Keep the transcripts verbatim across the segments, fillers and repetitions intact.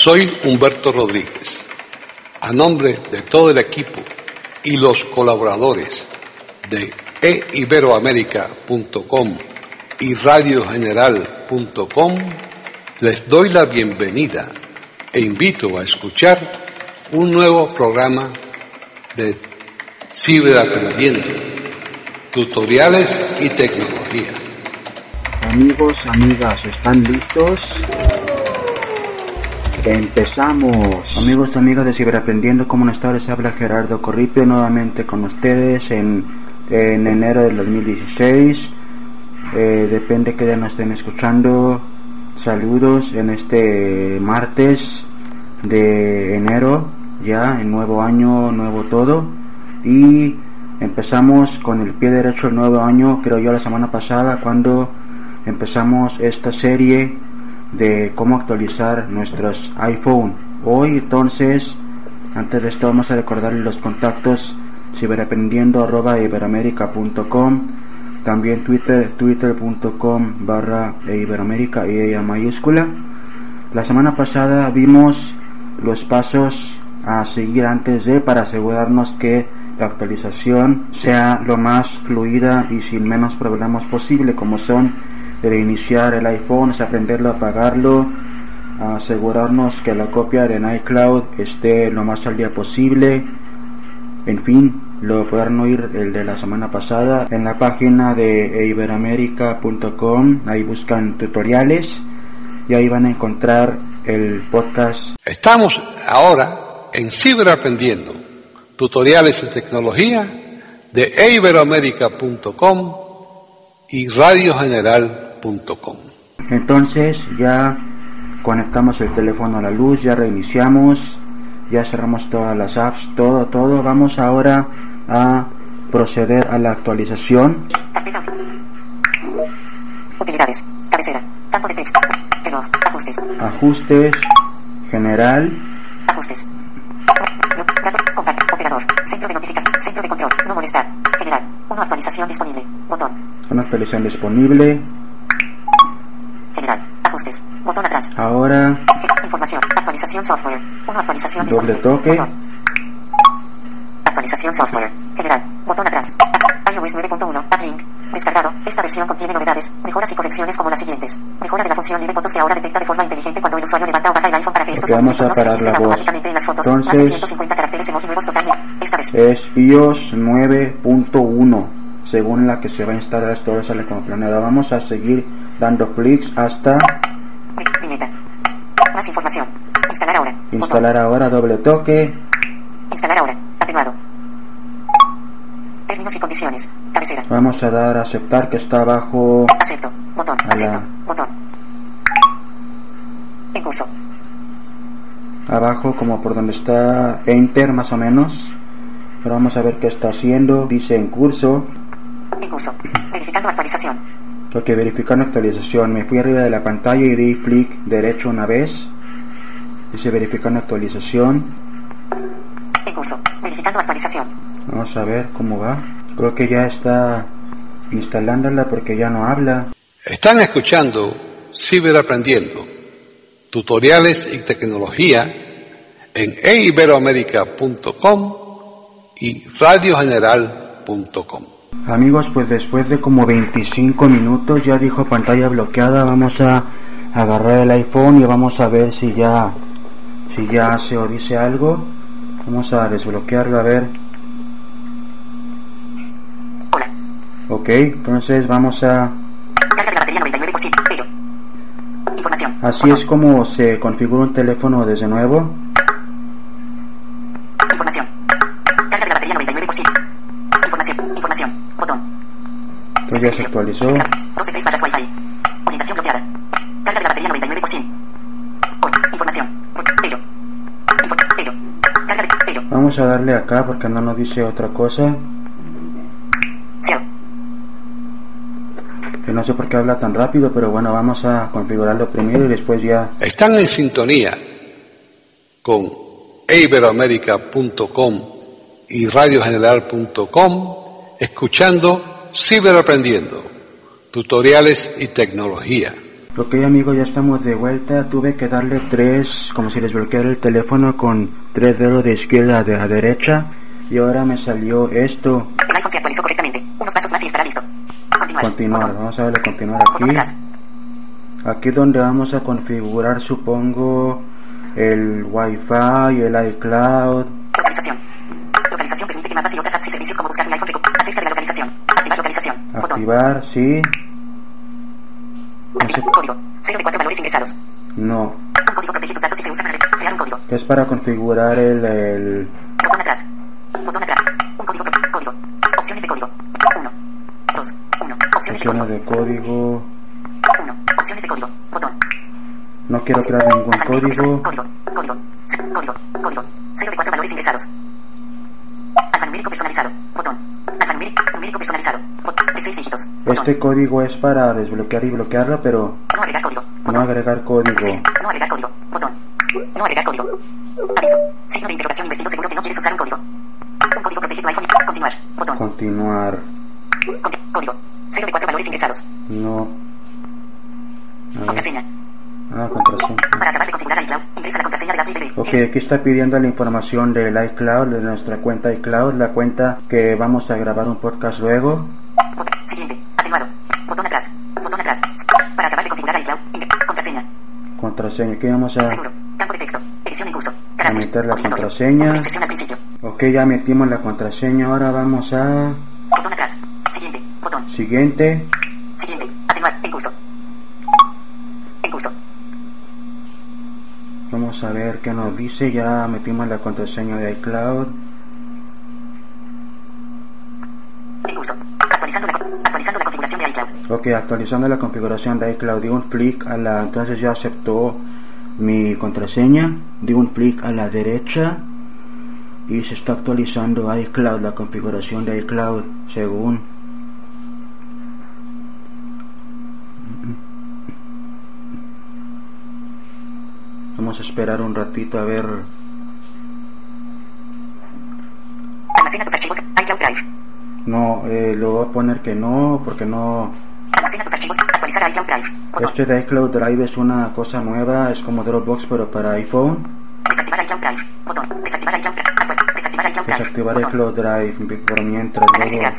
Soy Humberto Rodríguez. A nombre de todo el equipo y los colaboradores de e iberoamerica punto com y radio general punto com, les doy la bienvenida e invito a escuchar un nuevo programa de Ciberaprendiendo, tutoriales y tecnología. Amigos, amigas, ¿están listos? Empezamos. Amigos, amigas de Ciberaprendiendo, ¿cómo están? Les habla Gerardo Corripio nuevamente con ustedes en, en enero del dos mil dieciséis. Eh, depende que ya nos estén escuchando. Saludos en este martes de enero, ya en nuevo año, nuevo todo. Y empezamos con el pie derecho el nuevo año, creo yo, la semana pasada, cuando empezamos esta serie de cómo actualizar nuestros iPhone. Hoy, entonces, antes de esto, vamos a recordarles los contactos: ciberaprendiendo arroba iberoamerica punto com, también Twitter, twitter punto com barra iberoamerica y ella mayúscula. La semana pasada vimos los pasos a seguir antes de, para asegurarnos que la actualización sea lo más fluida y sin menos problemas posible, como son de reiniciar el iPhone, aprenderlo a apagarlo, a asegurarnos que la copia en iCloud esté lo más al día posible. En fin, lo podrán oír el de la semana pasada en la página de iberoamerica punto com. Ahí buscan tutoriales y ahí van a encontrar el podcast. Estamos ahora en Ciberaprendiendo, tutoriales y tecnología de e iberoamerica punto com y radio general punto com. Entonces ya conectamos el teléfono a la luz, ya reiniciamos, ya cerramos todas las apps, todo, todo. Vamos ahora a proceder a la actualización. Carpeta. Utilidades. Cabecera. Campo de texto. Error. Ajustes. Ajustes. General. Ajustes. Compartir. Operador. Centro de notificación. Centro de control. No molestar. General. Una actualización disponible. Botón. Una actualización disponible. General. Ajustes. Botón atrás. Ahora. Información. Actualización software. Una actualización Doble disponible. toque. Botón. Actualización software. General. Botón atrás. iOS nueve punto uno. Uplink. Descargado. Esta versión contiene novedades, mejoras y correcciones como las siguientes. Mejora de la función Live Fotos, que ahora detecta de forma inteligente cuando el usuario levanta o baja el iPhone para que estos okay, movimientos no se registren automáticamente en las fotos. Entonces, más de ciento cincuenta caracteres emoji nuevos totalmente. Esta versión es iOS nueve punto uno. Según la que se va a instalar, todo sale como planeado. Vamos a seguir dando clics hasta Viñeta. Más información. Instalar ahora. Instalar Botón. ahora, doble toque. Instalar ahora. Atenuado. Términos y condiciones. Cabecera. Vamos a dar a aceptar, que está abajo. Acepto. Botón. A Acepto. la- Botón. En curso. Abajo, como por donde está Enter, más o menos. Pero vamos a ver qué está haciendo. Dice en curso. En curso. Verificando actualización. Ok, verificando actualización. Me fui arriba de la pantalla y di clic derecho una vez. Dice verificando actualización. En curso. Verificando actualización. Vamos a ver cómo va. Creo que ya está instalándola porque ya no habla. Están escuchando Ciberaprendiendo, tutoriales y tecnología en e iberoamerica punto com y radio general punto com. Amigos, pues después de como veinticinco minutos ya dijo pantalla bloqueada. Vamos a agarrar el iPhone y vamos a ver si ya si ya hace o dice algo. Vamos a desbloquearlo, a ver. Hola. Ok, entonces vamos a... Carga de la batería noventa y nueve por ciento. Bello. Información. Así Botón. es como se configura un teléfono desde nuevo. Información. Carga de la batería noventa y nueve por ciento. Información. Información. Botón. Pues ya se actualizó. dos de tres barras Wi-Fi. Orientación bloqueada. Carga de la batería noventa y nueve por ciento. Hoy. Información. Bello. Info- Bello. Carga de... Bello. Vamos a darle acá porque no nos dice otra cosa. Cero. Que no sé por qué habla tan rápido, pero bueno, vamos a configurarlo primero y después ya... Están en sintonía con e iberoamerica punto com y radio general punto com, escuchando Ciberaprendiendo, tutoriales y tecnología. Ok amigos, ya estamos de vuelta. Tuve que darle tres, como si desbloqueara el teléfono con tres dedos de izquierda a, de, a derecha. Y ahora me salió esto. El iPhone se actualizó correctamente. Unos pasos más y estará listo. Continuar. Continuar, Botón. vamos a darle continuar Botón aquí. atrás. Aquí donde vamos a configurar, supongo, el Wi-Fi, el iCloud. Localización. Localización permite que mapas y otras apps y servicios como buscar mi iPhone reco- acerca de la localización. Activar localización. Botón. Activar, sí. No sé. Activar. Código. cero de cuatro valores ingresados. No. Un código protege tus datos y se usa para crear un código. Es para configurar el... el... Botón atrás. Botón atrás. Un código. pro- Código. Opciones de código. uno. dos. uno. Opciones de opciones código. de código. uno. Opciones de código. Botón. No quiero crear ningún Alfanumérico código. personal- Código. Código. C- Código. Código. cero de cuatro valores ingresados. Alfanumérico personalizado. Botón. Alfanumérico numérico personalizado. Botón. De seis dígitos. Botón. Este código es para desbloquear y bloquearlo, pero No agregar código. no Botón. agregar código. seis. No agregar código. Botón. No agregar código. Aviso. Signo de interrogación invertido seguro que no quieres usar un código. Un código protege tu iPhone. y- Continuar. Botón. Continuar. Conti- Código. cero de cuatro valores ingresados. No. A ver. Contraseña. Ah, contraseña. Para acabar de configurar iCloud, ingresa la contraseña de la app de Ok, aquí está pidiendo la información del iCloud, de nuestra cuenta iCloud, la cuenta que vamos a grabar un podcast luego. Botón. Siguiente. Atenuado. Botón atrás. Botón atrás. Para acabar de configurar iCloud, ingre- contraseña. Contraseña, aquí vamos a, Seguro. Campo de texto. Edición en curso. a Carácter. meter la Obligatorio. contraseña. Inserción al principio. Ok, ya metimos la contraseña, ahora vamos a... Botón atrás. Siguiente. Botón. Siguiente. Siguiente. Atenuar. En curso. En curso. Vamos a ver qué nos dice, ya metimos la contraseña de iCloud. En curso. Actualizando la, actualizando la configuración de iCloud. Ok, actualizando la configuración de iCloud, di un clic a la... Entonces ya aceptó mi contraseña, di un clic a la derecha y se está actualizando iCloud, la configuración de iCloud según... Vamos a esperar un ratito a ver... Almacena tus archivos. iCloud Drive. No, eh, lo voy a poner que no, porque no... Almacena tus archivos. Actualizar iCloud Drive. Botón. Este de iCloud Drive es una cosa nueva, es como Dropbox pero para iPhone. Desactivar iCloud Drive. Botón. Desactivar iCloud Drive. Actual. Desactivar iCloud Drive. Desactivar Botón. iCloud Drive por mientras Análisis de luego... apps.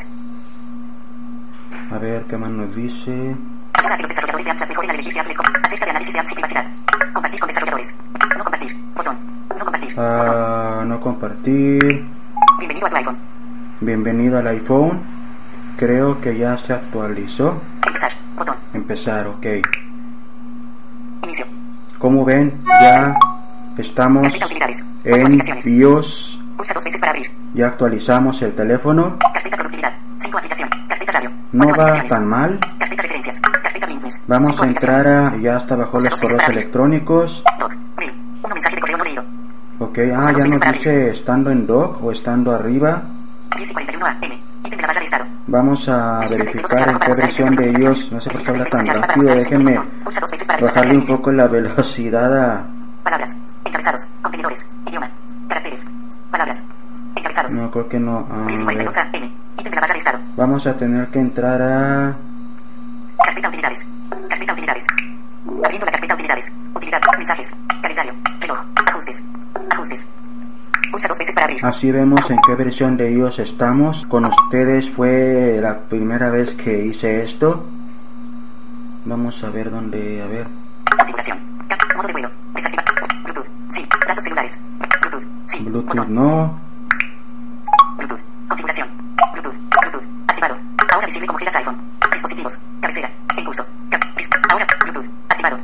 A ver qué más nos dice. Ayuda a que los desarrolladores de apps las mejoren al elegir qué apps les com- acerca de análisis de apps y privacidad. Compartir con desarrolladores. No compartir. Botón. No compartir. Botón. Ah, no compartir. Bienvenido a tu iPhone. Bienvenido al iPhone. Creo que ya se actualizó. Empezar. Botón. Empezar, ok. Inicio. Como ven, ya estamos Carpeta utilidades. Cuatro en aplicaciones. BIOS. Pulsa dos veces para abrir. Ya actualizamos el teléfono. Carpeta productividad. cinco aplicación. Carpeta radio. No Cuatro va aplicaciones. tan mal. Carpeta referencias. Carpeta Blinkness. Vamos Cinco a entrar aplicaciones. a... Ya hasta abajo Pulsa los dos veces correos para abrir. electrónicos. Doc. Mail. Uno mensaje de correo no leído. Ok, ah, ya nos dice estando en dock o estando arriba. diez y cuarenta y uno A M. Ítem de la barra de estado. Vamos a verificar en qué versión de iOS. No sé por qué habla tan rápido. Déjenme Pulsa dos veces para bajarle un descargar poco la velocidad a... palabras, encabezados, contenedores, idioma, caracteres, palabras, encabezados. No, creo que no. A diez y cuarenta y dos ver. A M. Ítem de la barra de estado. Vamos a tener que entrar a... Carpeta utilidades. Carpeta utilidades. Abriendo la carpeta utilidades. Utilidad. Mensajes. Calendario. Reloj. Ajustes. Ajustes. Pulsa dos veces para abrir. Así vemos en qué versión de iOS estamos. Con ustedes fue la primera vez que hice esto. Vamos a ver dónde... A ver. Configuración. Cap- Modo de vuelo. Desactivar. Bluetooth. Sí. Datos celulares. Bluetooth. Sí. Bluetooth Botón. no. Bluetooth. Configuración. Bluetooth. Bluetooth. Activado. Ahora visible como giras iPhone. Dispositivos. Cabecera. En curso. Cap- list- Ahora. Bluetooth. Activado.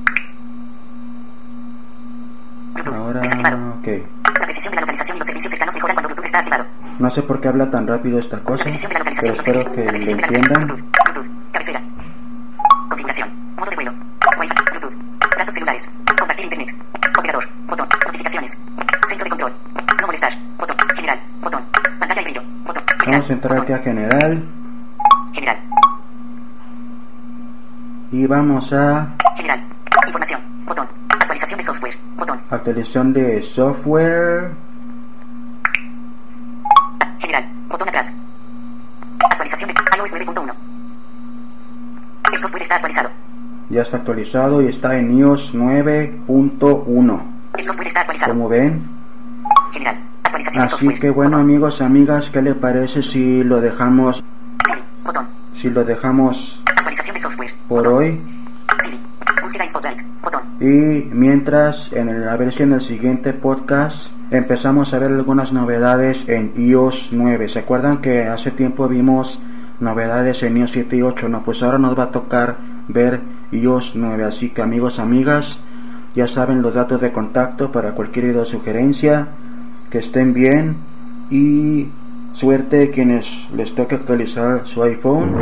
Bluetooth. Ahora... Desactivado. Ok. La precisión de la localización y los servicios cercanos mejoran cuando Bluetooth está activado. No sé por qué habla tan rápido esta La cosa, precisión de la pero localización y los espero servicios. que La lo precisión de la entiendan. Bluetooth. Bluetooth. Cabecera. Configuración. Modo de vuelo. Wi-Fi. Bluetooth. Datos celulares. Compartir internet. Operador. Botón. Notificaciones. Centro de control. No molestar. Botón. General. Botón. Pantalla y brillo. Botón. General. Vamos a entrar aquí a general General. y vamos a General. Información. Botón. Actualización de software. Botón. actualización de software. General. Botón atrás. Actualización de iOS nueve punto uno. El software está actualizado. ya está actualizado y está en i O S nueve punto uno. El software está actualizado. Como ven. General. Actualización de Así software. que bueno, Botón. amigos, amigas, ¿qué le parece si lo dejamos, Siri. Botón. si lo dejamos Actualización de software. por Botón. hoy? Siri. Búsqueda en Spotlight. Botón. Y mientras, en el, a ver si en el siguiente podcast empezamos a ver algunas novedades en i O S nueve. ¿Se acuerdan que hace tiempo vimos novedades en i O S siete y ocho? No, pues ahora nos va a tocar ver i O S nueve. Así que amigos, amigas, ya saben los datos de contacto para cualquier idea o sugerencia. Que estén bien y suerte a quienes les toque actualizar su iPhone.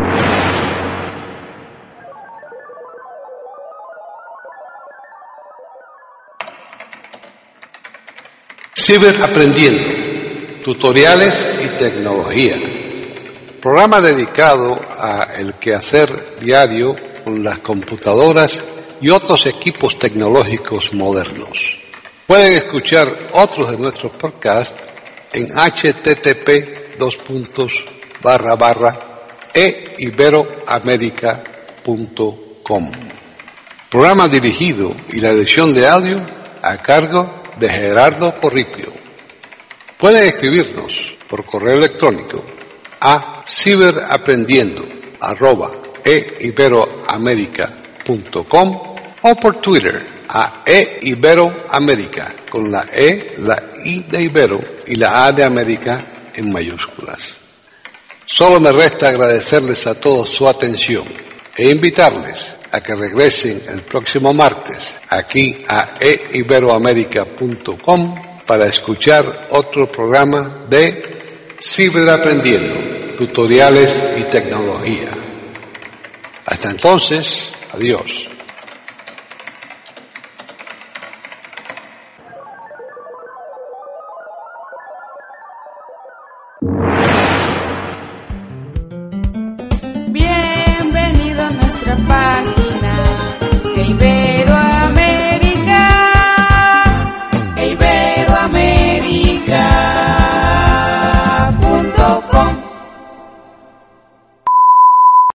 Ciberaprendiendo, tutoriales y tecnología. Programa dedicado a el quehacer diario con las computadoras y otros equipos tecnológicos modernos. Pueden escuchar otros de nuestros podcasts en http dos puntos barra barra e iberoamerica punto com. Programa dirigido y la edición de audio a cargo de Gerardo Corripio. Pueden escribirnos por correo electrónico a ciberaprendiendo arroba e iberoamerica punto com o por Twitter a eiberoamerica con la E, la I de Ibero y la A de América en mayúsculas. Solo me resta agradecerles a todos su atención e invitarles a que regresen el próximo martes aquí a e iberoamerica punto com para escuchar otro programa de Ciberaprendiendo, tutoriales y tecnología. Hasta entonces, adiós.